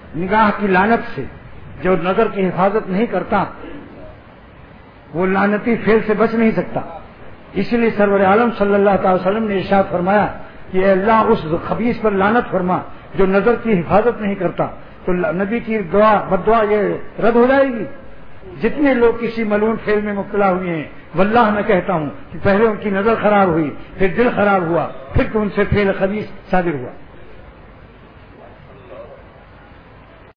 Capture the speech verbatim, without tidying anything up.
निगाह की लानत से। जो नजर की हिफाजत नहीं करता वो लानती फेल से बच नहीं सकता। इसलिए सरवर आलम सल्लल्लाहु अलैहि वसल्लम ने इरशाद फरमाया कि अल्लाह उस खबीस पर लानत फरमा जो नजर की हिफाजत नहीं करता। तो नबी की दुआ बद्दुआ ये रद्द हो जाएगी। जितने लोग किसी मलून फेल में मुब्तला हुए हैं, वल्लाह मैं कहता हूं कि पहले उनकी नजर खराब हुई, फिर दिल खराब हुआ, फिर तो उनसे फेल खबीस सादिर हुआ।